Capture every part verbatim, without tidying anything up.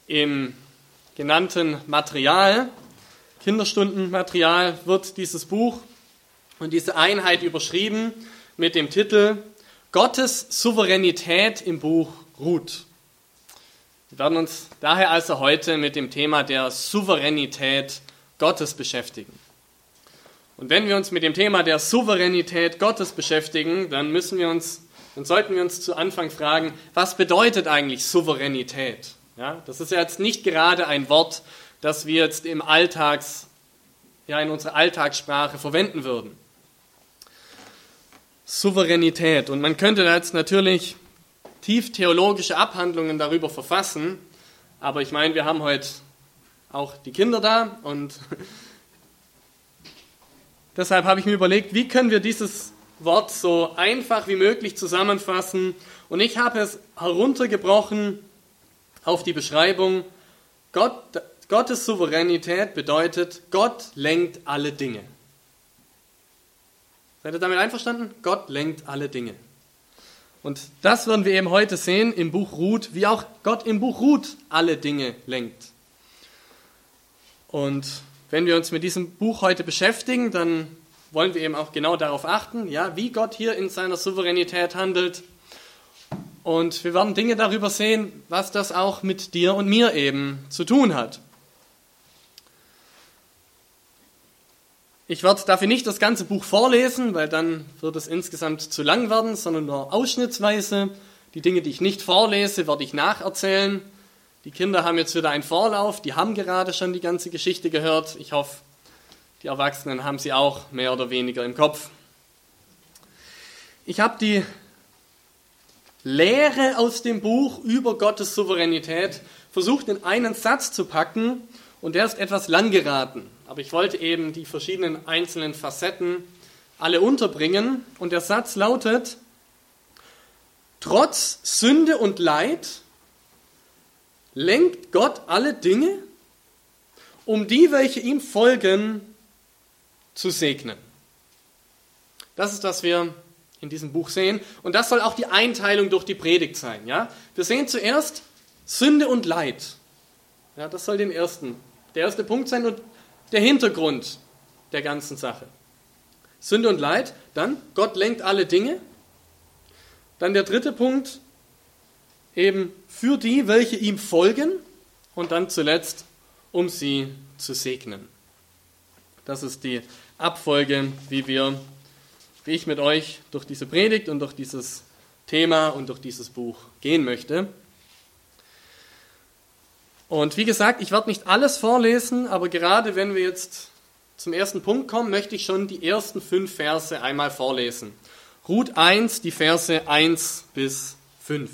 Im genannten Material, Kinderstundenmaterial, wird dieses Buch und diese Einheit überschrieben mit dem Titel Gottes Souveränität im Buch Ruth. Wir werden uns daher also heute mit dem Thema der Souveränität Gottes beschäftigen. Und wenn wir uns mit dem Thema der Souveränität Gottes beschäftigen, dann müssen wir uns, dann sollten wir uns zu Anfang fragen, was bedeutet eigentlich Souveränität? Ja, das ist ja jetzt nicht gerade ein Wort, das wir jetzt im Alltags, ja, in unserer Alltagssprache verwenden würden. Souveränität. Und man könnte da jetzt natürlich tief theologische Abhandlungen darüber verfassen, aber ich meine, wir haben heute auch die Kinder da und deshalb habe ich mir überlegt, wie können wir dieses Wort so einfach wie möglich zusammenfassen, und ich habe es heruntergebrochen auf die Beschreibung, Gott, Gottes Souveränität bedeutet, Gott lenkt alle Dinge. Seid ihr damit einverstanden? Gott lenkt alle Dinge. Und das werden wir eben heute sehen im Buch Ruth, wie auch Gott im Buch Ruth alle Dinge lenkt. Und wenn wir uns mit diesem Buch heute beschäftigen, dann wollen wir eben auch genau darauf achten, ja, wie Gott hier in seiner Souveränität handelt. Und wir werden Dinge darüber sehen, was das auch mit dir und mir eben zu tun hat. Ich werde dafür nicht das ganze Buch vorlesen, weil dann wird es insgesamt zu lang werden, sondern nur ausschnittsweise. Die Dinge, die ich nicht vorlese, werde ich nacherzählen. Die Kinder haben jetzt wieder einen Vorlauf, die haben gerade schon die ganze Geschichte gehört. Ich hoffe, die Erwachsenen haben sie auch mehr oder weniger im Kopf. Ich habe die Lehre aus dem Buch über Gottes Souveränität versucht in einen Satz zu packen, und der ist etwas lang geraten. Aber ich wollte eben die verschiedenen einzelnen Facetten alle unterbringen. Und der Satz lautet: Trotz Sünde und Leid lenkt Gott alle Dinge, um die, welche ihm folgen, zu segnen. Das ist, was wir in diesem Buch sehen. Und das soll auch die Einteilung durch die Predigt sein. Ja? Wir sehen zuerst Sünde und Leid. Ja, das soll den ersten, der erste Punkt sein und der Hintergrund der ganzen Sache. Sünde und Leid, dann Gott lenkt alle Dinge. Dann der dritte Punkt, eben für die, welche ihm folgen. Und dann zuletzt, um sie zu segnen. Das ist die Abfolge, wie wir, wie ich mit euch durch diese Predigt und durch dieses Thema und durch dieses Buch gehen möchte. Und wie gesagt, ich werde nicht alles vorlesen, aber gerade wenn wir jetzt zum ersten Punkt kommen, möchte ich schon die ersten fünf Verse einmal vorlesen. Ruth eins, die Verse eins bis fünf.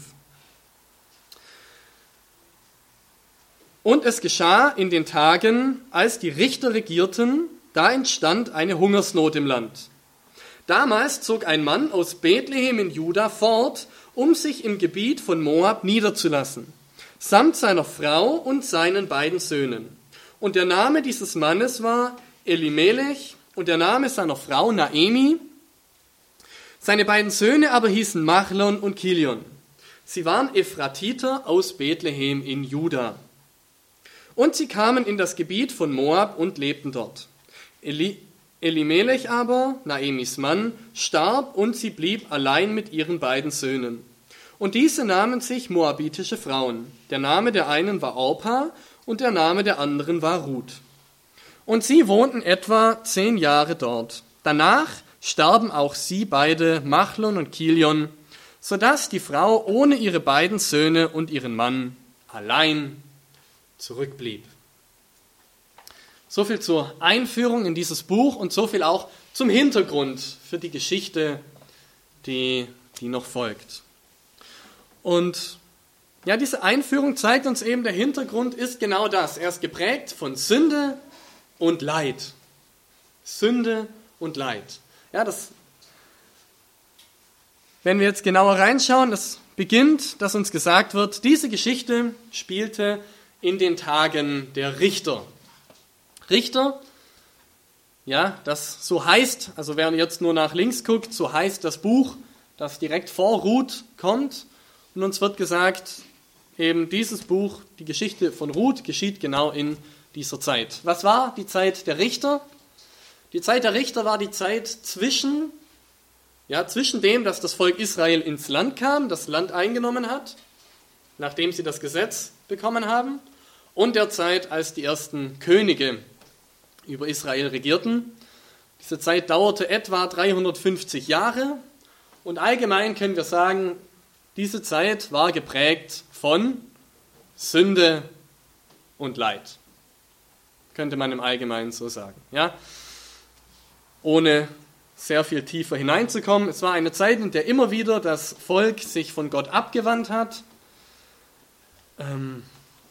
Und es geschah in den Tagen, als die Richter regierten, da entstand eine Hungersnot im Land. Damals zog ein Mann aus Bethlehem in Juda fort, um sich im Gebiet von Moab niederzulassen, samt seiner Frau und seinen beiden Söhnen. Und der Name dieses Mannes war Elimelech und der Name seiner Frau Naemi. Seine beiden Söhne aber hießen Machlon und Kilion. Sie waren Ephratiter aus Bethlehem in Juda. Und sie kamen in das Gebiet von Moab und lebten dort. Eli- Elimelech aber, Naemis Mann, starb und sie blieb allein mit ihren beiden Söhnen. Und diese nahmen sich moabitische Frauen. Der Name der einen war Orpa und der Name der anderen war Ruth. Und sie wohnten etwa zehn Jahre dort. Danach starben auch sie beide, Machlon und Kilion, sodass die Frau ohne ihre beiden Söhne und ihren Mann allein zurückblieb. So viel zur Einführung in dieses Buch und so viel auch zum Hintergrund für die Geschichte, die, die noch folgt. Und ja, diese Einführung zeigt uns eben, der Hintergrund ist genau das. Er ist geprägt von Sünde und Leid. Sünde und Leid. Ja, das, wenn wir jetzt genauer reinschauen, es beginnt, dass uns gesagt wird, diese Geschichte spielte in den Tagen der Richter. Richter, ja, das so heißt, also wer jetzt nur nach links guckt, so heißt das Buch, das direkt vor Ruth kommt. Und uns wird gesagt, eben dieses Buch, die Geschichte von Ruth, geschieht genau in dieser Zeit. Was war die Zeit der Richter? Die Zeit der Richter war die Zeit zwischen, ja, zwischen dem, dass das Volk Israel ins Land kam, das Land eingenommen hat, nachdem sie das Gesetz bekommen haben, und der Zeit, als die ersten Könige über Israel regierten. Diese Zeit dauerte etwa dreihundertfünfzig Jahre und allgemein können wir sagen, diese Zeit war geprägt von Sünde und Leid. Könnte man im Allgemeinen so sagen. Ja? Ohne sehr viel tiefer hineinzukommen. Es war eine Zeit, in der immer wieder das Volk sich von Gott abgewandt hat. Ähm,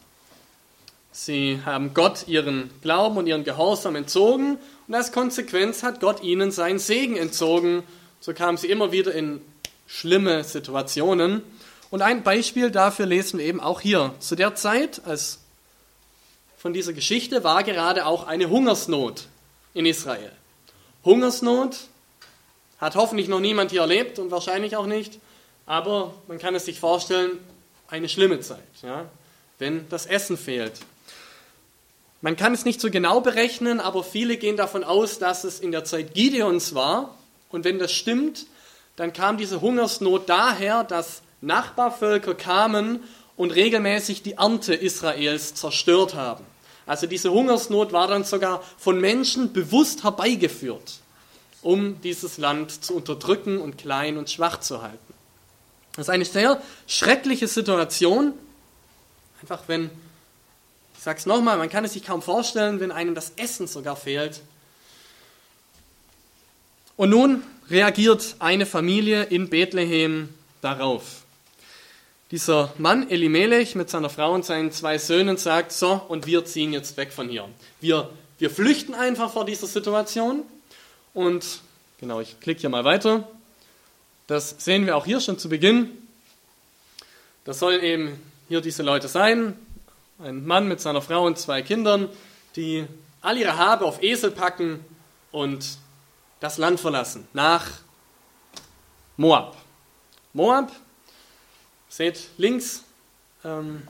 sie haben Gott ihren Glauben und ihren Gehorsam entzogen und als Konsequenz hat Gott ihnen seinen Segen entzogen. So kamen sie immer wieder in schlimme Situationen. Und ein Beispiel dafür lesen wir eben auch hier. Zu der Zeit, als von dieser Geschichte, war gerade auch eine Hungersnot in Israel. Hungersnot hat hoffentlich noch niemand hier erlebt und wahrscheinlich auch nicht, aber man kann es sich vorstellen, eine schlimme Zeit, ja, wenn das Essen fehlt. Man kann es nicht so genau berechnen, aber viele gehen davon aus, dass es in der Zeit Gideons war. Und wenn das stimmt, dann kam diese Hungersnot daher, dass Nachbarvölker kamen und regelmäßig die Ernte Israels zerstört haben. Also diese Hungersnot war dann sogar von Menschen bewusst herbeigeführt, um dieses Land zu unterdrücken und klein und schwach zu halten. Das ist eine sehr schreckliche Situation. Einfach wenn, ich sage es nochmal, man kann es sich kaum vorstellen, wenn einem das Essen sogar fehlt. Und nun reagiert eine Familie in Bethlehem darauf. Dieser Mann Elimelech mit seiner Frau und seinen zwei Söhnen sagt, so, und wir ziehen jetzt weg von hier. Wir, wir flüchten einfach vor dieser Situation. Und, genau, ich klicke hier mal weiter. Das sehen wir auch hier schon zu Beginn. Das sollen eben hier diese Leute sein. Ein Mann mit seiner Frau und zwei Kindern, die all ihre Habe auf Esel packen und das Land verlassen, nach Moab. Moab, seht links, ähm,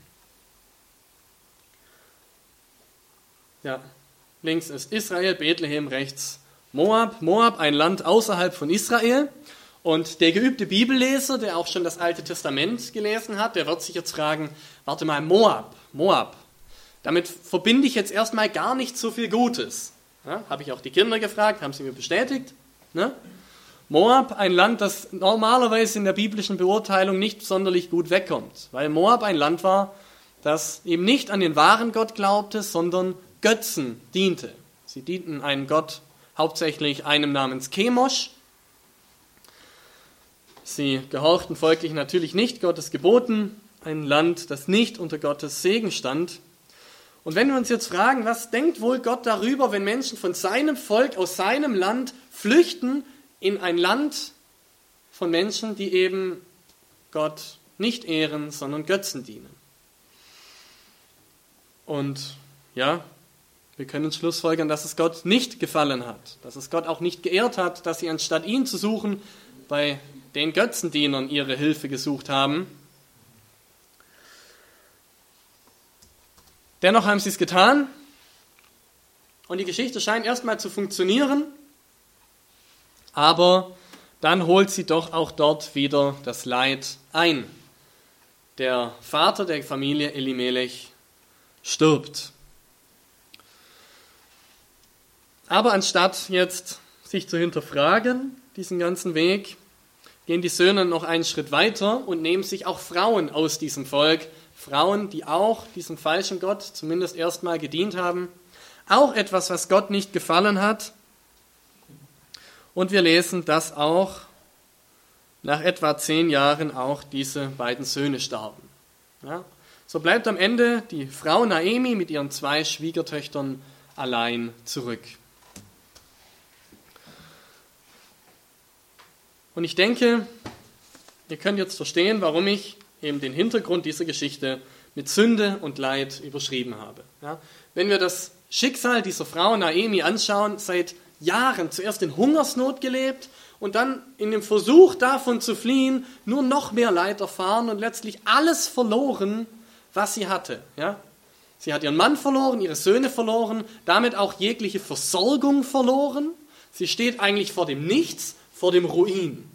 ja, links ist Israel, Bethlehem, rechts Moab. Moab, ein Land außerhalb von Israel. Und der geübte Bibelleser, der auch schon das Alte Testament gelesen hat, der wird sich jetzt fragen, warte mal, Moab, Moab, damit verbinde ich jetzt erstmal gar nicht so viel Gutes. Ja, habe ich auch die Kinder gefragt, haben sie mir bestätigt. Ne? Moab, ein Land, das normalerweise in der biblischen Beurteilung nicht sonderlich gut wegkommt, weil Moab ein Land war, das eben nicht an den wahren Gott glaubte, sondern Götzen diente. Sie dienten einem Gott, hauptsächlich einem namens Chemosh. Sie gehorchten folglich natürlich nicht Gottes Geboten, ein Land, das nicht unter Gottes Segen stand. Und wenn wir uns jetzt fragen, was denkt wohl Gott darüber, wenn Menschen von seinem Volk aus seinem Land flüchten in ein Land von Menschen, die eben Gott nicht ehren, sondern Götzen dienen? Und ja, wir können uns schlussfolgern, dass es Gott nicht gefallen hat, dass es Gott auch nicht geehrt hat, dass sie anstatt ihn zu suchen, bei den Götzendienern ihre Hilfe gesucht haben. Dennoch haben sie es getan und die Geschichte scheint erstmal zu funktionieren, aber dann holt sie doch auch dort wieder das Leid ein. Der Vater der Familie Elimelech stirbt. Aber anstatt jetzt sich zu hinterfragen, diesen ganzen Weg, gehen die Söhne noch einen Schritt weiter und nehmen sich auch Frauen aus diesem Volk, Frauen, die auch diesem falschen Gott zumindest erstmal gedient haben. Auch etwas, was Gott nicht gefallen hat. Und wir lesen, dass auch nach etwa zehn Jahren auch diese beiden Söhne starben. Ja? So bleibt am Ende die Frau Naemi mit ihren zwei Schwiegertöchtern allein zurück. Und ich denke, ihr könnt jetzt verstehen, warum ich eben den Hintergrund dieser Geschichte mit Sünde und Leid überschrieben habe. Ja, wenn wir das Schicksal dieser Frau Naemi anschauen, seit Jahren zuerst in Hungersnot gelebt und dann in dem Versuch davon zu fliehen, nur noch mehr Leid erfahren und letztlich alles verloren, was sie hatte. Ja? Sie hat ihren Mann verloren, ihre Söhne verloren, damit auch jegliche Versorgung verloren. Sie steht eigentlich vor dem Nichts, vor dem Ruin.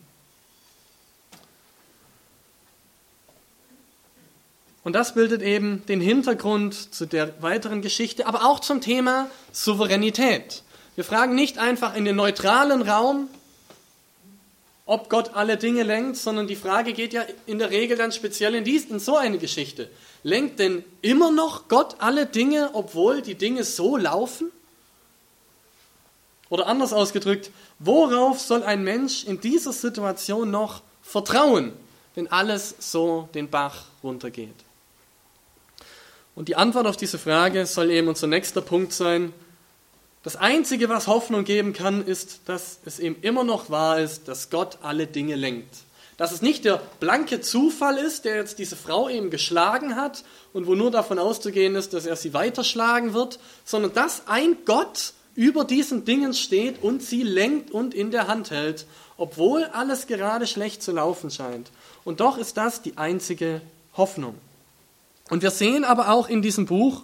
Und das bildet eben den Hintergrund zu der weiteren Geschichte, aber auch zum Thema Souveränität. Wir fragen nicht einfach in den neutralen Raum, ob Gott alle Dinge lenkt, sondern die Frage geht ja in der Regel dann speziell in, dies, in so eine Geschichte. Lenkt denn immer noch Gott alle Dinge, obwohl die Dinge so laufen? Oder anders ausgedrückt, worauf soll ein Mensch in dieser Situation noch vertrauen, wenn alles so den Bach runtergeht? Und die Antwort auf diese Frage soll eben unser nächster Punkt sein. Das Einzige, was Hoffnung geben kann, ist, dass es eben immer noch wahr ist, dass Gott alle Dinge lenkt. Dass es nicht der blanke Zufall ist, der jetzt diese Frau eben geschlagen hat und wo nur davon auszugehen ist, dass er sie weiterschlagen wird, sondern dass ein Gott über diesen Dingen steht und sie lenkt und in der Hand hält, obwohl alles gerade schlecht zu laufen scheint. Und doch ist das die einzige Hoffnung. Und wir sehen aber auch in diesem Buch,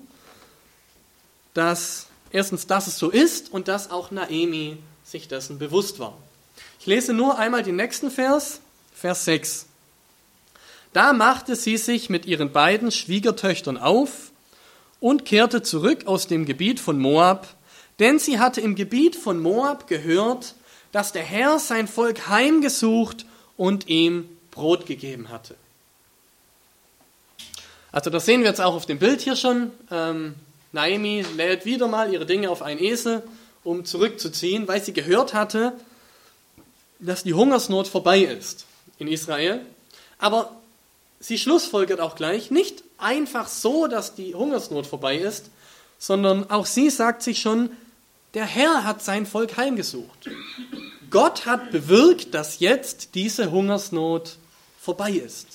dass erstens, dass es so ist und dass auch Naomi sich dessen bewusst war. Ich lese nur einmal den nächsten Vers, Vers sechs. Da machte sie sich mit ihren beiden Schwiegertöchtern auf und kehrte zurück aus dem Gebiet von Moab, denn sie hatte im Gebiet von Moab gehört, dass der Herr sein Volk heimgesucht und ihm Brot gegeben hatte. Also das sehen wir jetzt auch auf dem Bild hier schon. Ähm, Naomi lädt wieder mal ihre Dinge auf einen Esel, um zurückzuziehen, weil sie gehört hatte, dass die Hungersnot vorbei ist in Israel. Aber sie schlussfolgert auch gleich, nicht einfach so, dass die Hungersnot vorbei ist, sondern auch sie sagt sich schon, der Herr hat sein Volk heimgesucht. Gott hat bewirkt, dass jetzt diese Hungersnot vorbei ist.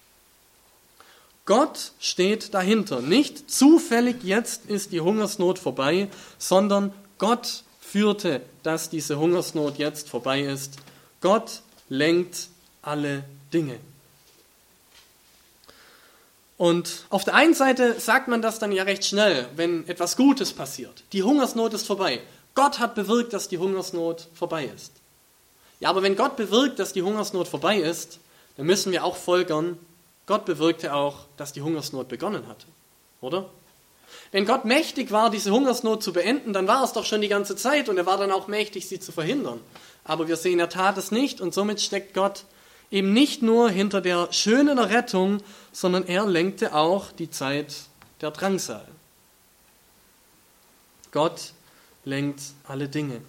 Gott steht dahinter. Nicht zufällig jetzt ist die Hungersnot vorbei, sondern Gott führte, dass diese Hungersnot jetzt vorbei ist. Gott lenkt alle Dinge. Und auf der einen Seite sagt man das dann ja recht schnell, wenn etwas Gutes passiert. Die Hungersnot ist vorbei. Gott hat bewirkt, dass die Hungersnot vorbei ist. Ja, aber wenn Gott bewirkt, dass die Hungersnot vorbei ist, dann müssen wir auch folgern, Gott bewirkte auch, dass die Hungersnot begonnen hatte, oder? Wenn Gott mächtig war, diese Hungersnot zu beenden, dann war es doch schon die ganze Zeit und er war dann auch mächtig, sie zu verhindern. Aber wir sehen, er tat es nicht und somit steckt Gott eben nicht nur hinter der schönen Errettung, sondern er lenkte auch die Zeit der Drangsal. Gott lenkt alle Dinge.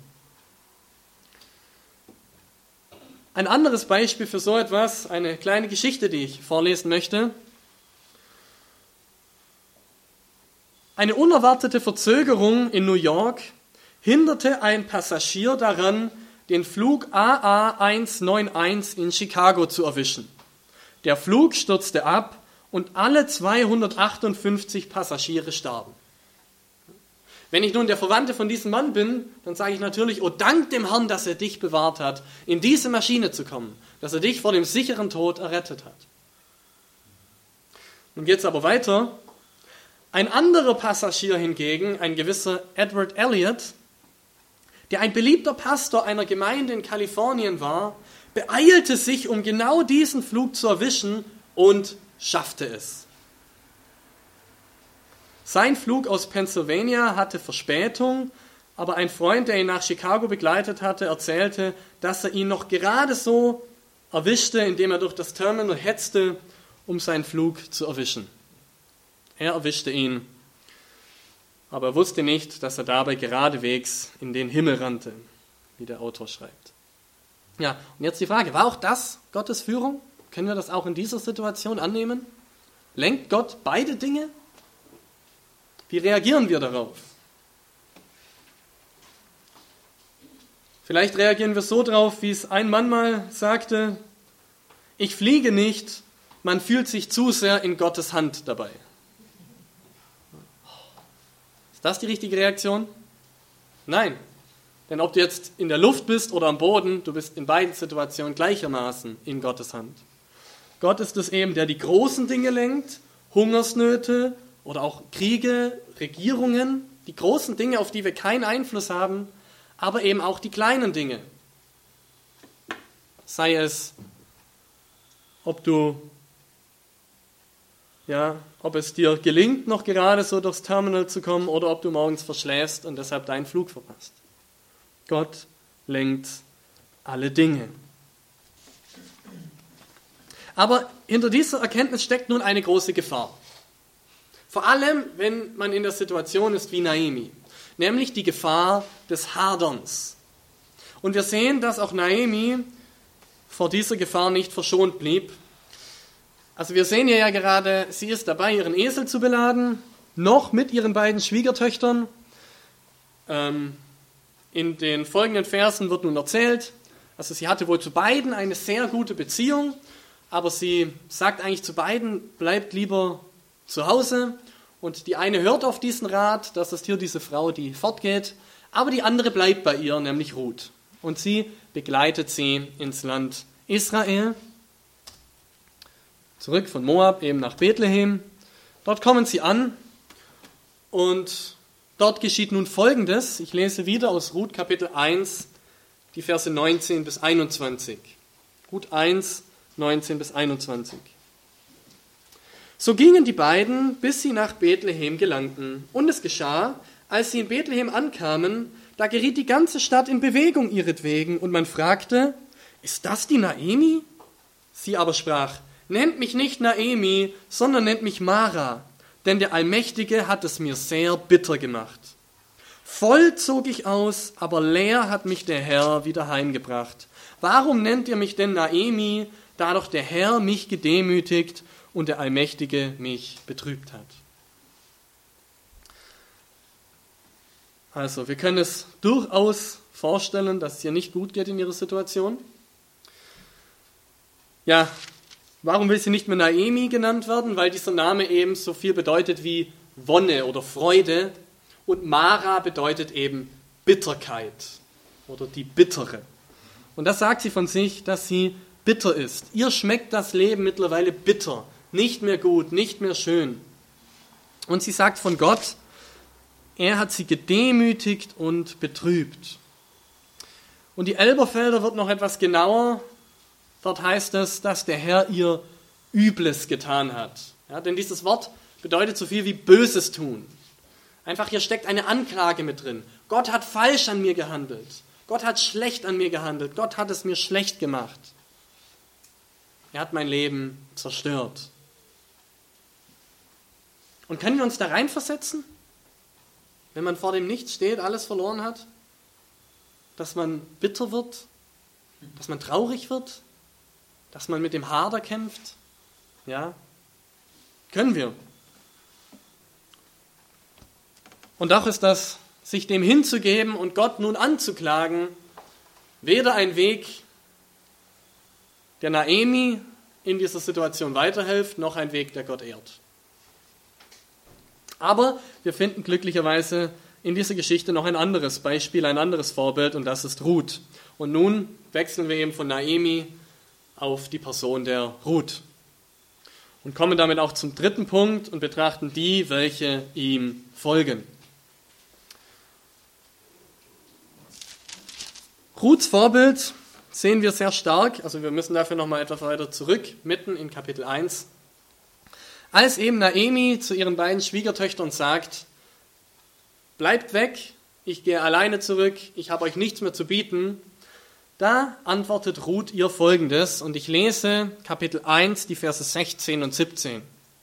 Ein anderes Beispiel für so etwas, eine kleine Geschichte, die ich vorlesen möchte. Eine unerwartete Verzögerung in New York hinderte ein Passagier daran, den Flug A A eins neun eins in Chicago zu erwischen. Der Flug stürzte ab und alle zweihundertachtundfünfzig Passagiere starben. Wenn ich nun der Verwandte von diesem Mann bin, dann sage ich natürlich, oh, dank dem Herrn, dass er dich bewahrt hat, in diese Maschine zu kommen, dass er dich vor dem sicheren Tod errettet hat. Nun geht es aber weiter. Ein anderer Passagier hingegen, ein gewisser Edward Elliot, der ein beliebter Pastor einer Gemeinde in Kalifornien war, beeilte sich, um genau diesen Flug zu erwischen und schaffte es. Sein Flug aus Pennsylvania hatte Verspätung, aber ein Freund, der ihn nach Chicago begleitet hatte, erzählte, dass er ihn noch gerade so erwischte, indem er durch das Terminal hetzte, um seinen Flug zu erwischen. Er erwischte ihn, aber er wusste nicht, dass er dabei geradewegs in den Himmel rannte, wie der Autor schreibt. Ja, und jetzt die Frage, war auch das Gottes Führung? Können wir das auch in dieser Situation annehmen? Lenkt Gott beide Dinge? Wie reagieren wir darauf? Vielleicht reagieren wir so drauf, wie es ein Mann mal sagte, ich fliege nicht, man fühlt sich zu sehr in Gottes Hand dabei. Ist das die richtige Reaktion? Nein. Denn ob du jetzt in der Luft bist oder am Boden, du bist in beiden Situationen gleichermaßen in Gottes Hand. Gott ist es eben, der die großen Dinge lenkt, Hungersnöte oder auch Kriege, Regierungen, die großen Dinge, auf die wir keinen Einfluss haben, aber eben auch die kleinen Dinge. Sei es, ob du, ja, ob es dir gelingt, noch gerade so durchs Terminal zu kommen oder ob du morgens verschläfst und deshalb deinen Flug verpasst. Gott lenkt alle Dinge. Aber hinter dieser Erkenntnis steckt nun eine große Gefahr. Vor allem, wenn man in der Situation ist wie Naomi, nämlich die Gefahr des Haderns. Und wir sehen, dass auch Naomi vor dieser Gefahr nicht verschont blieb. Also wir sehen hier ja gerade, sie ist dabei, ihren Esel zu beladen, noch mit ihren beiden Schwiegertöchtern. Ähm, in den folgenden Versen wird nun erzählt, also sie hatte wohl zu beiden eine sehr gute Beziehung, aber sie sagt eigentlich zu beiden, bleibt lieber zu Hause. Und die eine hört auf diesen Rat, das ist hier diese Frau, die fortgeht, aber die andere bleibt bei ihr, nämlich Ruth. Und sie begleitet sie ins Land Israel, zurück von Moab eben nach Bethlehem. Dort kommen sie an und dort geschieht nun Folgendes. Ich lese wieder aus Ruth Kapitel eins, die Verse neunzehn bis einundzwanzig. Ruth eins, neunzehn bis einundzwanzig. So gingen die beiden, bis sie nach Bethlehem gelangten. Und es geschah, als sie in Bethlehem ankamen, da geriet die ganze Stadt in Bewegung ihretwegen, und man fragte, ist das die Naomi? Sie aber sprach, nennt mich nicht Naomi, sondern nennt mich Mara, denn der Allmächtige hat es mir sehr bitter gemacht. Voll zog ich aus, aber leer hat mich der Herr wieder heimgebracht. Warum nennt ihr mich denn Naomi, da doch der Herr mich gedemütigt und der Allmächtige mich betrübt hat? Also, wir können es durchaus vorstellen, dass es ihr nicht gut geht in ihrer Situation. Ja, warum will sie nicht mehr Naomi genannt werden? Weil dieser Name eben so viel bedeutet wie Wonne oder Freude. Und Mara bedeutet eben Bitterkeit oder die Bittere. Und das sagt sie von sich, dass sie bitter ist. Ihr schmeckt das Leben mittlerweile bitter, nicht mehr gut, nicht mehr schön. Und sie sagt von Gott, er hat sie gedemütigt und betrübt. Und die Elberfelder wird noch etwas genauer. Dort heißt es, dass der Herr ihr Übles getan hat. Ja, denn dieses Wort bedeutet so viel wie Böses tun. Einfach hier steckt eine Anklage mit drin. Gott hat falsch an mir gehandelt. Gott hat schlecht an mir gehandelt. Gott hat es mir schlecht gemacht. Er hat mein Leben zerstört. Und können wir uns da reinversetzen? Wenn man vor dem Nichts steht, alles verloren hat? Dass man bitter wird? Dass man traurig wird? Dass man mit dem Hader kämpft? Ja, können wir. Und doch ist das, sich dem hinzugeben und Gott nun anzuklagen, weder ein Weg, der Naomi in dieser Situation weiterhilft, noch ein Weg, der Gott ehrt. Aber wir finden glücklicherweise in dieser Geschichte noch ein anderes Beispiel, ein anderes Vorbild, und das ist Ruth. Und nun wechseln wir eben von Naomi auf die Person der Ruth und kommen damit auch zum dritten Punkt und betrachten die, welche ihm folgen. Ruths Vorbild sehen wir sehr stark, also wir müssen dafür nochmal etwas weiter zurück, mitten in Kapitel eins. Als eben Naomi zu ihren beiden Schwiegertöchtern sagt, bleibt weg, ich gehe alleine zurück, ich habe euch nichts mehr zu bieten, da antwortet Ruth ihr Folgendes, und ich lese Kapitel eins, die Verse sechzehn und siebzehn.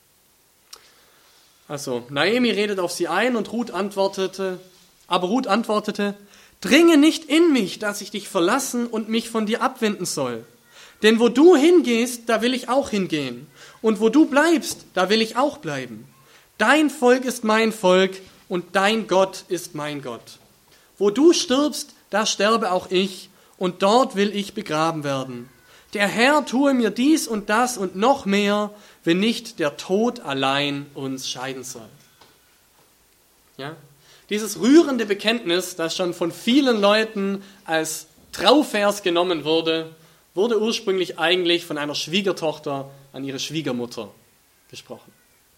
Also, Naomi redet auf sie ein und Ruth antwortete, aber Ruth antwortete, dringe nicht in mich, dass ich dich verlassen und mich von dir abwenden soll. Denn wo du hingehst, da will ich auch hingehen. Und wo du bleibst, da will ich auch bleiben. Dein Volk ist mein Volk und dein Gott ist mein Gott. Wo du stirbst, da sterbe auch ich und dort will ich begraben werden. Der Herr tue mir dies und das und noch mehr, wenn nicht der Tod allein uns scheiden soll. Ja? Dieses rührende Bekenntnis, das schon von vielen Leuten als Trauvers genommen wurde, wurde ursprünglich eigentlich von einer Schwiegertochter an ihre Schwiegermutter gesprochen.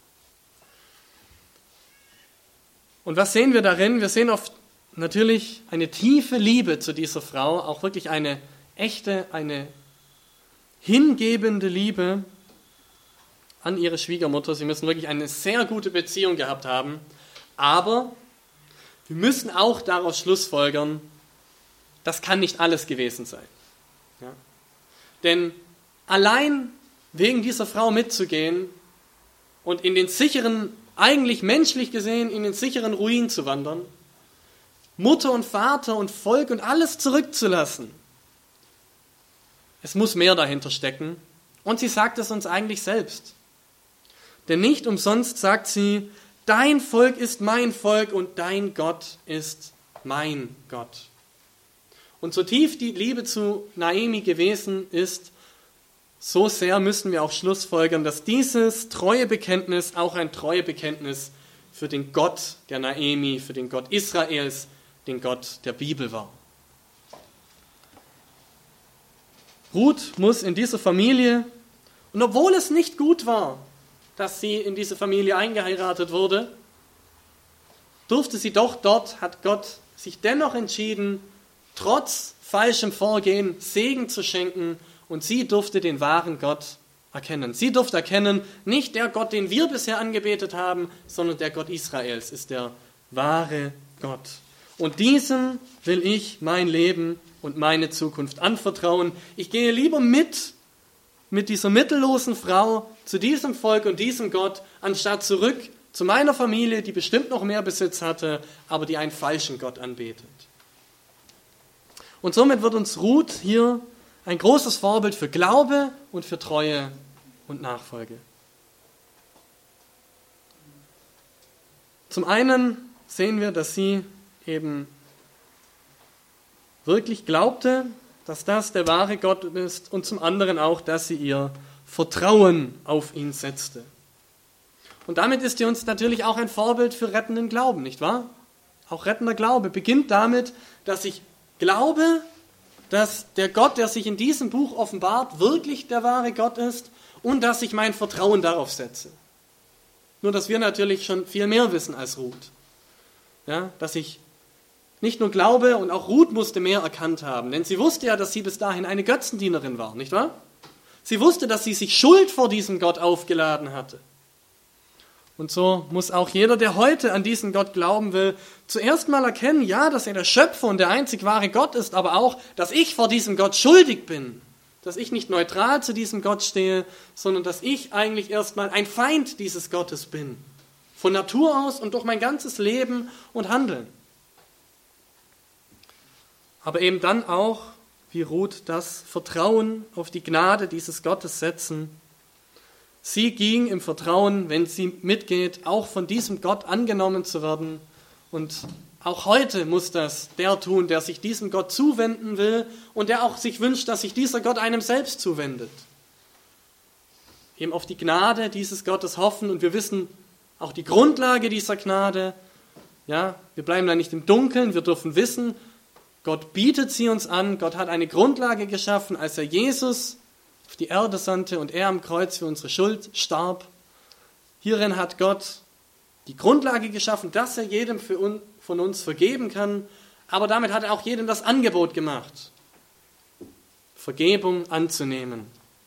Und was sehen wir darin? Wir sehen oft natürlich eine tiefe Liebe zu dieser Frau, auch wirklich eine echte, eine hingebende Liebe an ihre Schwiegermutter. Sie müssen wirklich eine sehr gute Beziehung gehabt haben, aber wir müssen auch daraus schlussfolgern, das kann nicht alles gewesen sein. Ja? Denn allein wegen dieser Frau mitzugehen und in den sicheren, eigentlich menschlich gesehen, in den sicheren Ruin zu wandern, Mutter und Vater und Volk und alles zurückzulassen, es muss mehr dahinter stecken. Und sie sagt es uns eigentlich selbst. Denn nicht umsonst sagt sie, dein Volk ist mein Volk und dein Gott ist mein Gott. Und so tief die Liebe zu Naomi gewesen ist, so sehr müssen wir auch schlussfolgern, dass dieses treue Bekenntnis auch ein treue Bekenntnis für den Gott der Naomi, für den Gott Israels, den Gott der Bibel war. Ruth muss in dieser Familie, und obwohl es nicht gut war, dass sie in diese Familie eingeheiratet wurde, durfte sie doch dort, hat Gott sich dennoch entschieden, trotz falschem Vorgehen Segen zu schenken, und sie durfte den wahren Gott erkennen. Sie durfte erkennen, nicht der Gott, den wir bisher angebetet haben, sondern der Gott Israels ist der wahre Gott. Und diesem will ich mein Leben und meine Zukunft anvertrauen. Ich gehe lieber mit, mit dieser mittellosen Frau zu diesem Volk und diesem Gott, anstatt zurück zu meiner Familie, die bestimmt noch mehr Besitz hatte, aber die einen falschen Gott anbetet. Und somit wird uns Ruth hier ein großes Vorbild für Glaube und für Treue und Nachfolge. Zum einen sehen wir, dass sie eben wirklich glaubte, dass das der wahre Gott ist, und zum anderen auch, dass sie ihr Vertrauen auf ihn setzte. Und damit ist sie uns natürlich auch ein Vorbild für rettenden Glauben, nicht wahr? Auch rettender Glaube beginnt damit, dass ich glaube, dass der Gott, der sich in diesem Buch offenbart, wirklich der wahre Gott ist und dass ich mein Vertrauen darauf setze. Nur, dass wir natürlich schon viel mehr wissen als Ruth. Ja, dass ich nicht nur glaube, und auch Ruth musste mehr erkannt haben, denn sie wusste ja, dass sie bis dahin eine Götzendienerin war, nicht wahr? Sie wusste, dass sie sich Schuld vor diesem Gott aufgeladen hatte. Und so muss auch jeder, der heute an diesen Gott glauben will, zuerst mal erkennen, ja, dass er der Schöpfer und der einzig wahre Gott ist, aber auch, dass ich vor diesem Gott schuldig bin. Dass ich nicht neutral zu diesem Gott stehe, sondern dass ich eigentlich erstmal ein Feind dieses Gottes bin. Von Natur aus und durch mein ganzes Leben und Handeln. Aber eben dann auch, wie Ruth, das Vertrauen auf die Gnade dieses Gottes setzen. Sie ging im Vertrauen, wenn sie mitgeht, auch von diesem Gott angenommen zu werden. Und auch heute muss das der tun, der sich diesem Gott zuwenden will und der auch sich wünscht, dass sich dieser Gott einem selbst zuwendet. Eben auf die Gnade dieses Gottes hoffen, und wir wissen auch die Grundlage dieser Gnade. Ja, wir bleiben da nicht im Dunkeln, wir dürfen wissen, Gott bietet sie uns an. Gott hat eine Grundlage geschaffen, als er Jesus auf die Erde sandte und er am Kreuz für unsere Schuld starb. Hierin hat Gott die Grundlage geschaffen, dass er jedem für un, von uns vergeben kann, aber damit hat er auch jedem das Angebot gemacht, Vergebung anzunehmen.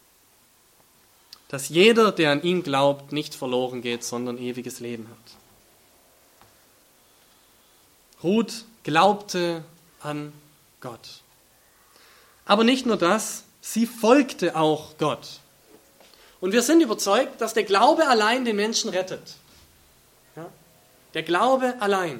Dass jeder, der an ihn glaubt, nicht verloren geht, sondern ewiges Leben hat. Ruth glaubte an Gott. Aber nicht nur das, sie folgte auch Gott. Und wir sind überzeugt, dass der Glaube allein den Menschen rettet. Ja? Der Glaube allein.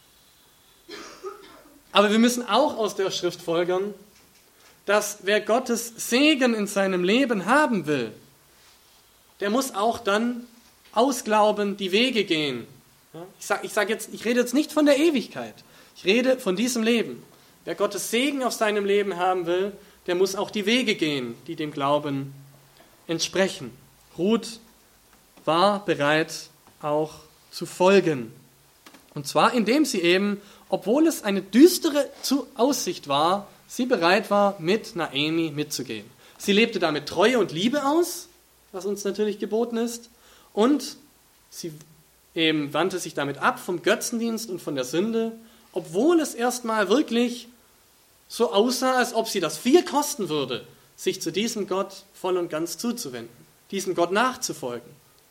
Aber wir müssen auch aus der Schrift folgern, dass wer Gottes Segen in seinem Leben haben will, der muss auch dann aus Glauben die Wege gehen. Ja? Ich sag, ich sag jetzt, ich rede jetzt nicht von der Ewigkeit. Ich rede von diesem Leben. Wer Gottes Segen auf seinem Leben haben will, der muss auch die Wege gehen, die dem Glauben entsprechen. Ruth war bereit, auch zu folgen. Und zwar indem sie eben, obwohl es eine düstere Aussicht war, sie bereit war, mit Naomi mitzugehen. Sie lebte damit Treue und Liebe aus, was uns natürlich geboten ist, und sie eben wandte sich damit ab vom Götzendienst und von der Sünde, obwohl es erstmal wirklich so aussah, als ob sie das viel kosten würde, sich zu diesem Gott voll und ganz zuzuwenden, diesem Gott nachzufolgen.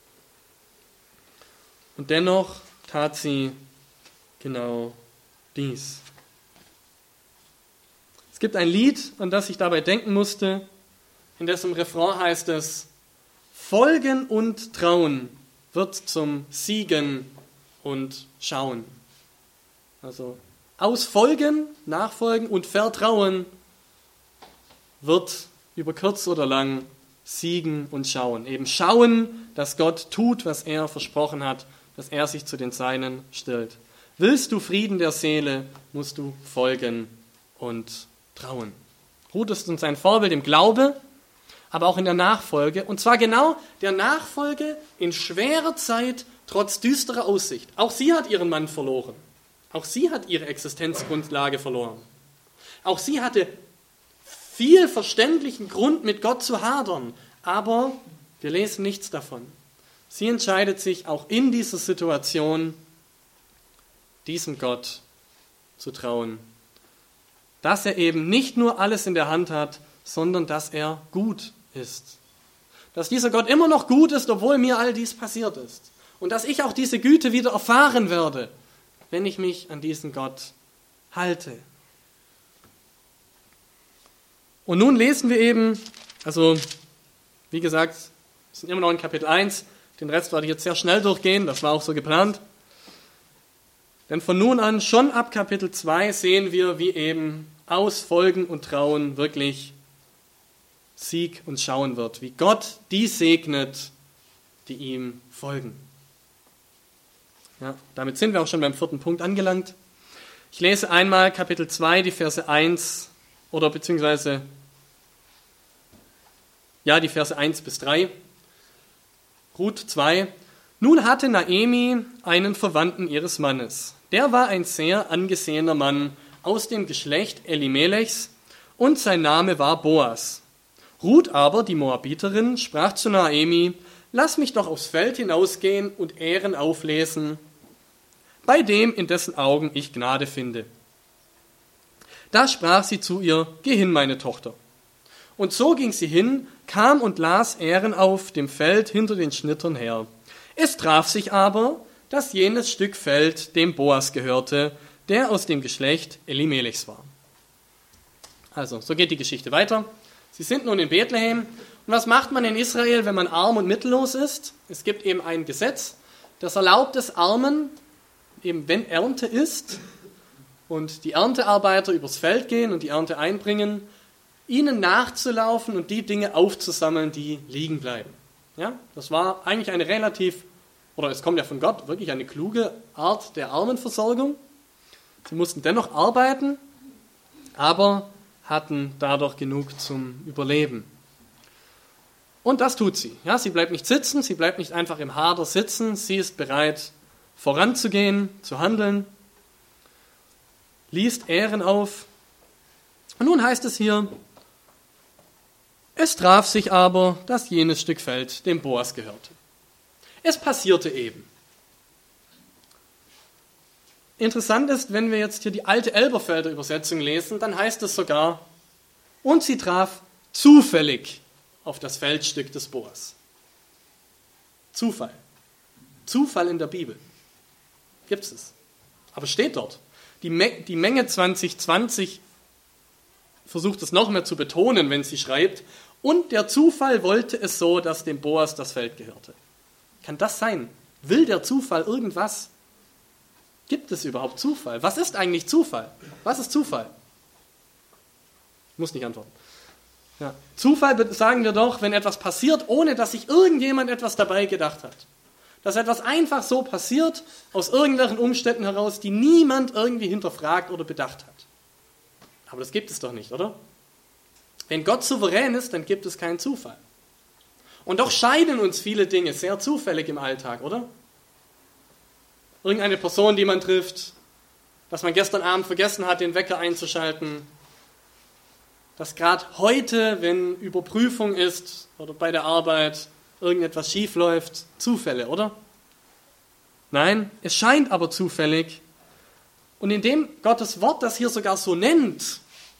Und dennoch tat sie genau dies. Es gibt ein Lied, an das ich dabei denken musste, in dessen Refrain heißt es: Folgen und Trauen wird zum Siegen und Schauen. Also aus Folgen, Nachfolgen und Vertrauen wird über kurz oder lang siegen und schauen. Eben schauen, dass Gott tut, was er versprochen hat, dass er sich zu den Seinen stellt. Willst du Frieden der Seele, musst du folgen und trauen. Ruth ist uns ein Vorbild im Glaube, aber auch in der Nachfolge. Und zwar genau der Nachfolge in schwerer Zeit, trotz düsterer Aussicht. Auch sie hat ihren Mann verloren. Auch sie hat ihre Existenzgrundlage verloren. Auch sie hatte viel verständlichen Grund, mit Gott zu hadern. Aber wir lesen nichts davon. Sie entscheidet sich auch in dieser Situation, diesem Gott zu trauen. Dass er eben nicht nur alles in der Hand hat, sondern dass er gut ist. Dass dieser Gott immer noch gut ist, obwohl mir all dies passiert ist. Und dass ich auch diese Güte wieder erfahren werde, wenn ich mich an diesen Gott halte. Und nun lesen wir eben, also wie gesagt, wir sind immer noch in Kapitel eins, den Rest werde ich jetzt sehr schnell durchgehen, das war auch so geplant. Denn von nun an, schon ab Kapitel zwei, sehen wir, wie eben aus Folgen und Trauen wirklich Sieg und Schauen wird. Wie Gott die segnet, die ihm folgen. Ja, damit sind wir auch schon beim vierten Punkt angelangt. Ich lese einmal Kapitel zwei, die Verse eins, oder beziehungsweise, ja, die Verse eins bis drei. Ruth zwei. Nun hatte Naomi einen Verwandten ihres Mannes. Der war ein sehr angesehener Mann aus dem Geschlecht Elimelechs und sein Name war Boas. Ruth aber, die Moabiterin, sprach zu Naomi: Lass mich doch aufs Feld hinausgehen und Ähren auflesen, bei dem, in dessen Augen ich Gnade finde. Da sprach sie zu ihr: Geh hin, meine Tochter. Und so ging sie hin, kam und las Ähren auf dem Feld hinter den Schnittern her. Es traf sich aber, dass jenes Stück Feld dem Boas gehörte, der aus dem Geschlecht Elimelechs war. Also, so geht die Geschichte weiter. Sie sind nun in Bethlehem. Und was macht man in Israel, wenn man arm und mittellos ist? Es gibt eben ein Gesetz, das erlaubt es Armen, eben wenn Ernte ist und die Erntearbeiter übers Feld gehen und die Ernte einbringen, ihnen nachzulaufen und die Dinge aufzusammeln, die liegen bleiben. Ja, das war eigentlich eine relativ, oder es kommt ja von Gott, wirklich eine kluge Art der Armenversorgung. Sie mussten dennoch arbeiten, aber hatten dadurch genug zum Überleben. Und das tut sie. Ja, sie bleibt nicht sitzen, sie bleibt nicht einfach im Hader sitzen, sie ist bereit, voranzugehen, zu handeln, liest Ähren auf. Und nun heißt es hier: Es traf sich aber, dass jenes Stück Feld dem Boas gehörte. Es passierte eben. Interessant ist, wenn wir jetzt hier die alte Elberfelder Übersetzung lesen, dann heißt es sogar: Und sie traf zufällig auf das Feldstück des Boas. Zufall. Zufall in der Bibel. Gibt es. Aber steht dort. Die, Me- die Menge zwanzig zwanzig versucht es noch mehr zu betonen, wenn sie schreibt: Und der Zufall wollte es so, dass dem Boas das Feld gehörte. Kann das sein? Will der Zufall irgendwas? Gibt es überhaupt Zufall? Was ist eigentlich Zufall? Was ist Zufall? Ich muss nicht antworten. Ja. Zufall sagen wir doch, wenn etwas passiert, ohne dass sich irgendjemand etwas dabei gedacht hat. Dass etwas einfach so passiert, aus irgendwelchen Umständen heraus, die niemand irgendwie hinterfragt oder bedacht hat. Aber das gibt es doch nicht, oder? Wenn Gott souverän ist, dann gibt es keinen Zufall. Und doch scheiden uns viele Dinge sehr zufällig im Alltag, oder? irgendeine Person, die man trifft, dass man gestern Abend vergessen hat, den Wecker einzuschalten, dass gerade heute, wenn Überprüfung ist oder bei der Arbeit irgendetwas schief läuft, Zufälle, oder? Nein, es scheint aber zufällig. Und indem Gottes Wort das hier sogar so nennt,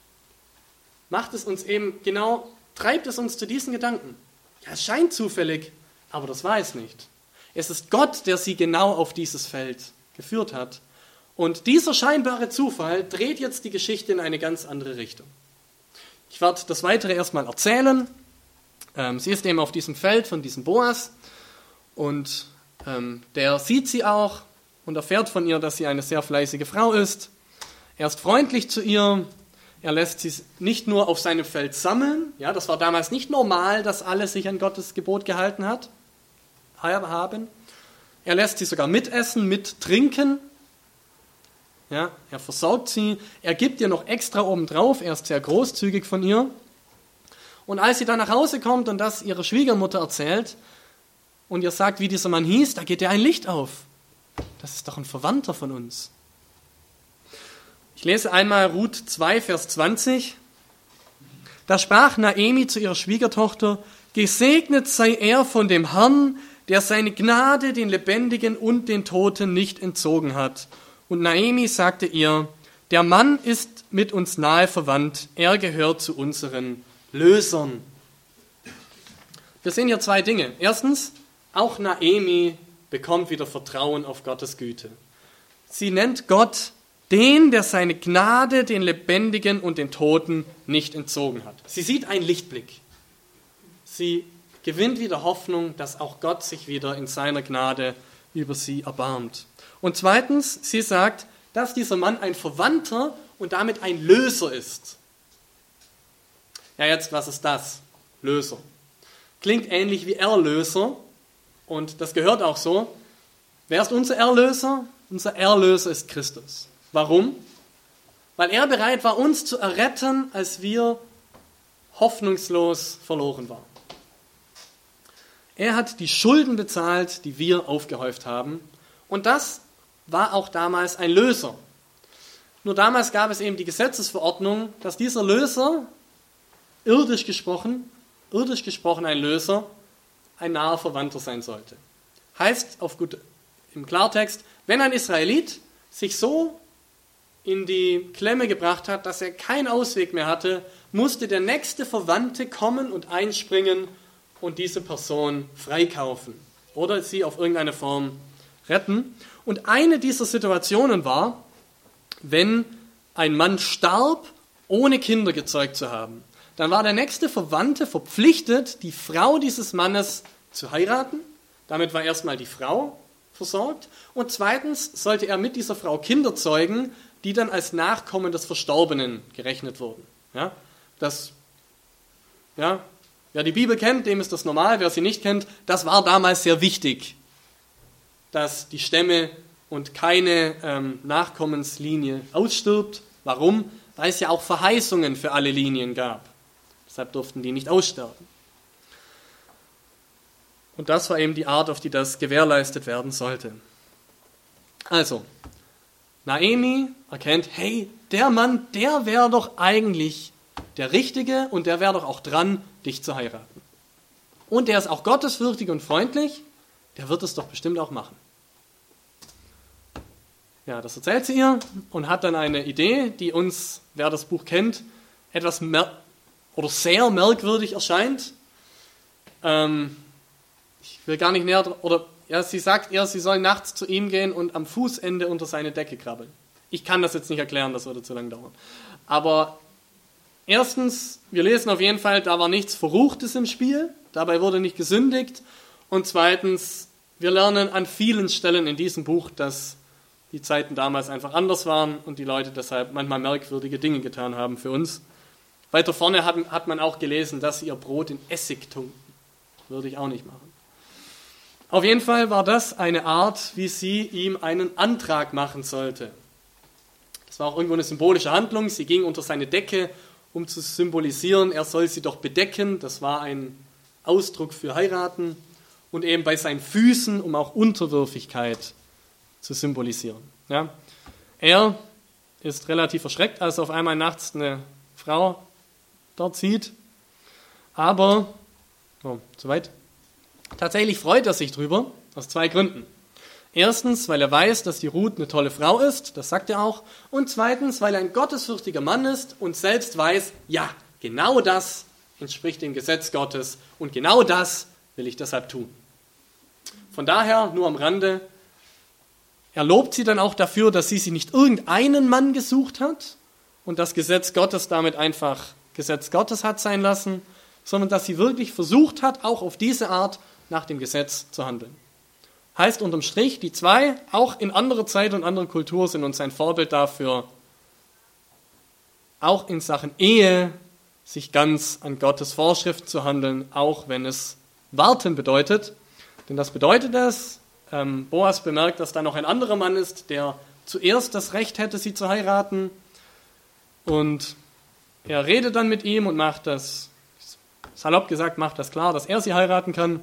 macht es uns eben genau, treibt es uns zu diesen Gedanken. Ja, es scheint zufällig, aber das war es nicht. Es ist Gott, der sie genau auf dieses Feld geführt hat. Und dieser scheinbare Zufall dreht jetzt die Geschichte in eine ganz andere Richtung. Ich werde das Weitere erstmal erzählen. Ähm, sie ist eben auf diesem Feld von diesem Boas und ähm, der sieht sie auch und erfährt von ihr, dass sie eine sehr fleißige Frau ist. Er ist freundlich zu ihr. Er lässt sie nicht nur auf seinem Feld sammeln. Ja, das war damals nicht normal, dass alle sich an Gottes Gebot gehalten hat, haben. Er lässt sie sogar mitessen, mittrinken. Ja, er versorgt sie. Er gibt ihr noch extra obendrauf. Er ist sehr großzügig von ihr. Und als sie dann nach Hause kommt und das ihrer Schwiegermutter erzählt und ihr sagt, wie dieser Mann hieß, da geht ihr ein Licht auf. Das ist doch ein Verwandter von uns. Ich lese einmal Ruth zwei, Vers zwanzig. Da sprach Naemi zu ihrer Schwiegertochter, gesegnet sei er von dem Herrn, der seine Gnade den Lebendigen und den Toten nicht entzogen hat. Und Naemi sagte ihr, der Mann ist mit uns nahe verwandt, er gehört zu unseren Lösern. Wir sehen hier zwei Dinge. Erstens, auch Naemi bekommt wieder Vertrauen auf Gottes Güte. Sie nennt Gott den, der seine Gnade den Lebendigen und den Toten nicht entzogen hat. Sie sieht einen Lichtblick. Sie gewinnt wieder Hoffnung, dass auch Gott sich wieder in seiner Gnade über sie erbarmt. Und zweitens, sie sagt, dass dieser Mann ein Verwandter und damit ein Löser ist. Ja, jetzt, was ist das? Löser. Klingt ähnlich wie Erlöser und das gehört auch so. Wer ist unser Erlöser? Unser Erlöser ist Christus. Warum? Weil er bereit war, uns zu erretten, als wir hoffnungslos verloren waren. Er hat die Schulden bezahlt, die wir aufgehäuft haben. Und das war auch damals ein Löser. Nur damals gab es eben die Gesetzesverordnung, dass dieser Löser, irdisch gesprochen, irdisch gesprochen ein Löser, ein naher Verwandter sein sollte. Heißt auf gut, im Klartext, wenn ein Israelit sich so in die Klemme gebracht hat, dass er keinen Ausweg mehr hatte, musste der nächste Verwandte kommen und einspringen und diese Person freikaufen oder sie auf irgendeine Form retten. Und eine dieser Situationen war, wenn ein Mann starb, ohne Kinder gezeugt zu haben. Dann war der nächste Verwandte verpflichtet, die Frau dieses Mannes zu heiraten. Damit war erstmal die Frau versorgt. Und zweitens sollte er mit dieser Frau Kinder zeugen, die dann als Nachkommen des Verstorbenen gerechnet wurden. Ja, das, ja, wer die Bibel kennt, dem ist das normal. Wer sie nicht kennt, das war damals sehr wichtig, dass die Stämme und keine ähm, Nachkommenslinie ausstirbt. Warum? Weil es ja auch Verheißungen für alle Linien gab. Deshalb durften die nicht aussterben. Und das war eben die Art, auf die das gewährleistet werden sollte. Also, Naemi erkennt, hey, der Mann, der wäre doch eigentlich der Richtige und der wäre doch auch dran, dich zu heiraten. Und der ist auch gottesfürchtig und freundlich, der wird es doch bestimmt auch machen. Ja, das erzählt sie ihr und hat dann eine Idee, die uns, wer das Buch kennt, etwas mer- oder sehr merkwürdig erscheint. Ähm, ich will gar nicht näher, oder ja, sie sagt ihr, sie soll nachts zu ihm gehen und am Fußende unter seine Decke krabbeln. Ich kann das jetzt nicht erklären, das würde zu lange dauern. Aber erstens, wir lesen auf jeden Fall, da war nichts Verruchtes im Spiel, dabei wurde nicht gesündigt. Und zweitens, wir lernen an vielen Stellen in diesem Buch, dass die Zeiten damals einfach anders waren und die Leute deshalb manchmal merkwürdige Dinge getan haben für uns. Weiter vorne hat, hat man auch gelesen, dass sie ihr Brot in Essig tunken. Würde ich auch nicht machen. Auf jeden Fall war das eine Art, wie sie ihm einen Antrag machen sollte. Das war auch irgendwo eine symbolische Handlung. Sie ging unter seine Decke, um zu symbolisieren, er soll sie doch bedecken. Das war ein Ausdruck für heiraten. Und eben bei seinen Füßen, um auch Unterwürfigkeit zu symbolisieren. Ja? Er ist relativ erschreckt, als er auf einmal nachts eine Frau dort sieht. Aber, oh, soweit, tatsächlich freut er sich drüber, aus zwei Gründen. Erstens, weil er weiß, dass die Ruth eine tolle Frau ist, das sagt er auch. Und zweitens, weil er ein gottesfürchtiger Mann ist und selbst weiß, ja, genau das entspricht dem Gesetz Gottes und genau das will ich deshalb tun. Von daher, nur am Rande, er lobt sie dann auch dafür, dass sie sich nicht irgendeinen Mann gesucht hat und das Gesetz Gottes damit einfach Gesetz Gottes hat sein lassen, sondern dass sie wirklich versucht hat, auch auf diese Art nach dem Gesetz zu handeln. Heißt unterm Strich, die zwei, auch in anderer Zeit und anderer Kultur, sind uns ein Vorbild dafür, auch in Sachen Ehe sich ganz an Gottes Vorschrift zu handeln, auch wenn es warten bedeutet. Denn das bedeutet es, ähm, Boas bemerkt, dass da noch ein anderer Mann ist, der zuerst das Recht hätte, sie zu heiraten. Und er redet dann mit ihm und macht das, salopp gesagt, macht das klar, dass er sie heiraten kann.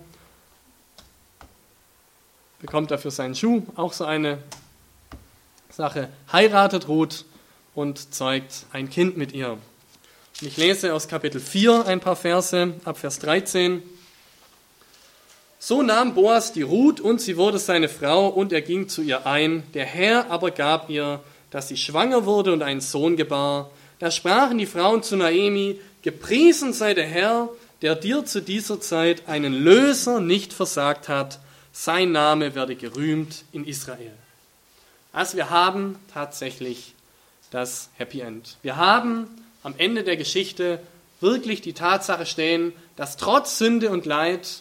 Bekommt dafür seinen Schuh, auch so eine Sache. Heiratet Ruth und zeugt ein Kind mit ihr. Und ich lese aus Kapitel vier ein paar Verse, ab Vers dreizehn. So nahm Boas die Ruth und sie wurde seine Frau und er ging zu ihr ein. Der Herr aber gab ihr, dass sie schwanger wurde und einen Sohn gebar. Da sprachen die Frauen zu Naomi, gepriesen sei der Herr, der dir zu dieser Zeit einen Löser nicht versagt hat. Sein Name werde gerühmt in Israel. Also wir haben tatsächlich das Happy End. Wir haben am Ende der Geschichte wirklich die Tatsache stehen, dass trotz Sünde und Leid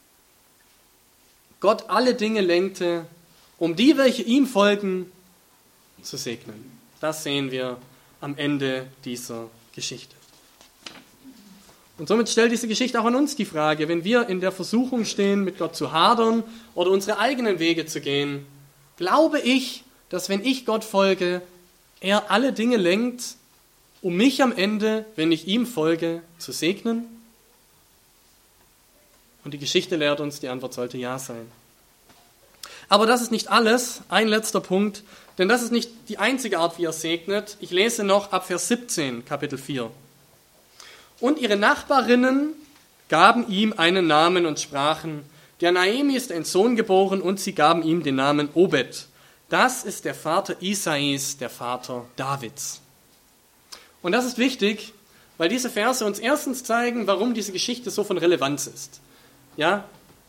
Gott alle Dinge lenkte, um die, welche ihm folgen, zu segnen. Das sehen wir am Ende dieser Geschichte. Und somit stellt diese Geschichte auch an uns die Frage, wenn wir in der Versuchung stehen, mit Gott zu hadern oder unsere eigenen Wege zu gehen, glaube ich, dass wenn ich Gott folge, er alle Dinge lenkt, um mich am Ende, wenn ich ihm folge, zu segnen? Und die Geschichte lehrt uns, die Antwort sollte ja sein. Aber das ist nicht alles. Ein letzter Punkt, denn das ist nicht die einzige Art, wie er segnet. Ich lese noch ab Vers siebzehn, Kapitel vier. Und ihre Nachbarinnen gaben ihm einen Namen und sprachen, der Naomi ist ein Sohn geboren und sie gaben ihm den Namen Obed. Das ist der Vater Isais, der Vater Davids. Und das ist wichtig, weil diese Verse uns erstens zeigen, warum diese Geschichte so von Relevanz ist. Ja,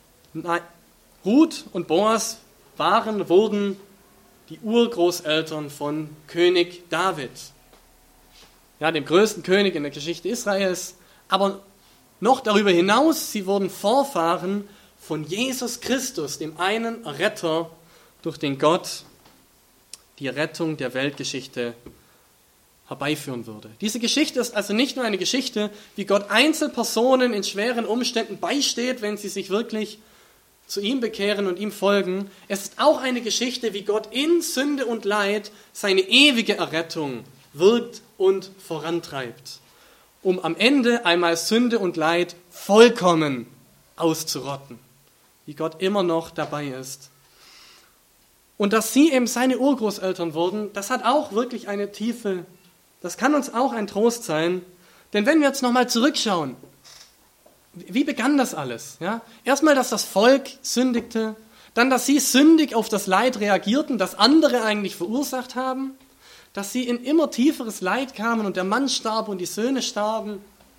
Ruth und Boas waren, wurden die Urgroßeltern von König David. Ja, dem größten König in der Geschichte Israels, aber noch darüber hinaus, sie wurden Vorfahren von Jesus Christus, dem einen Retter, durch den Gott die Rettung der Weltgeschichte herbeiführen würde. Diese Geschichte ist also nicht nur eine Geschichte, wie Gott Einzelpersonen in schweren Umständen beisteht, wenn sie sich wirklich zu ihm bekehren und ihm folgen. Es ist auch eine Geschichte, wie Gott in Sünde und Leid seine ewige Errettung wirkt und vorantreibt, um am Ende einmal Sünde und Leid vollkommen auszurotten, wie Gott immer noch dabei ist. Und dass sie eben seine Urgroßeltern wurden, das hat auch wirklich eine Tiefe, das kann uns auch ein Trost sein, denn wenn wir jetzt nochmal zurückschauen, wie begann das alles? Ja? Erstmal, dass das Volk sündigte, dann, dass sie sündig auf das Leid reagierten, das andere eigentlich verursacht haben, dass sie in immer tieferes Leid kamen und der Mann starb und die Söhne starben.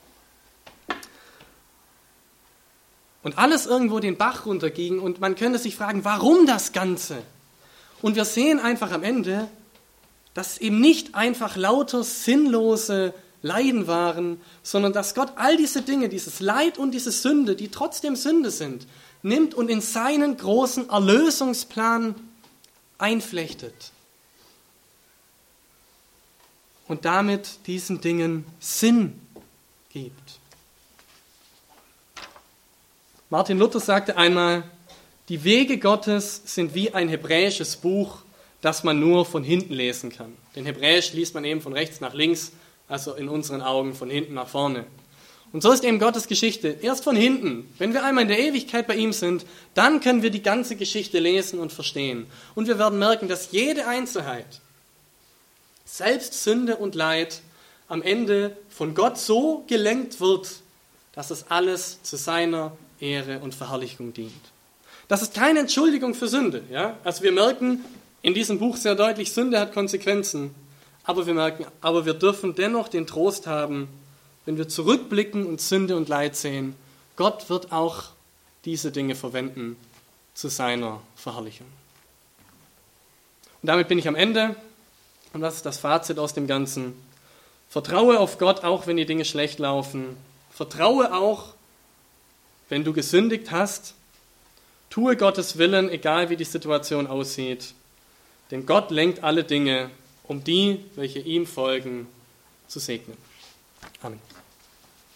Und alles irgendwo den Bach runterging und man könnte sich fragen, warum das Ganze? Und wir sehen einfach am Ende, dass es eben nicht einfach lauter sinnlose Leiden waren, sondern dass Gott all diese Dinge, dieses Leid und diese Sünde, die trotzdem Sünde sind, nimmt und in seinen großen Erlösungsplan einflechtet. Und damit diesen Dingen Sinn gibt. Martin Luther sagte einmal, die Wege Gottes sind wie ein hebräisches Buch, das man nur von hinten lesen kann. Denn Hebräisch liest man eben von rechts nach links, also in unseren Augen von hinten nach vorne. Und so ist eben Gottes Geschichte. Erst von hinten, wenn wir einmal in der Ewigkeit bei ihm sind, dann können wir die ganze Geschichte lesen und verstehen. Und wir werden merken, dass jede Einzelheit, selbst Sünde und Leid, am Ende von Gott so gelenkt wird, dass es alles zu seiner Ehre und Verherrlichung dient. Das ist keine Entschuldigung für Sünde. Ja? Also wir merken in diesem Buch sehr deutlich, Sünde hat Konsequenzen. Aber wir merken, aber wir dürfen dennoch den Trost haben, wenn wir zurückblicken und Sünde und Leid sehen, Gott wird auch diese Dinge verwenden zu seiner Verherrlichung. Und damit bin ich am Ende. Und was ist das Fazit aus dem Ganzen? Vertraue auf Gott, auch wenn die Dinge schlecht laufen. Vertraue auch, wenn du gesündigt hast. Tue Gottes Willen, egal wie die Situation aussieht. Denn Gott lenkt alle Dinge, um die, welche ihm folgen, zu segnen. Amen.